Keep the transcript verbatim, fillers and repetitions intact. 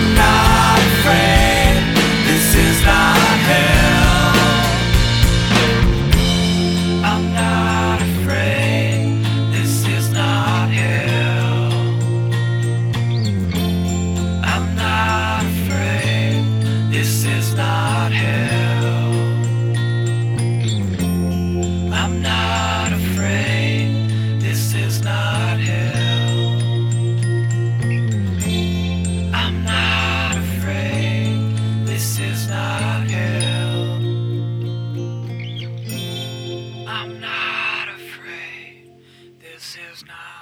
not afraid. This is not hell. I'm not afraid. This is not hell. I'm not afraid. This is not hell. I'm not afraid. This is not hell. I'm not afraid. This is not hell. I'm not afraid. This is not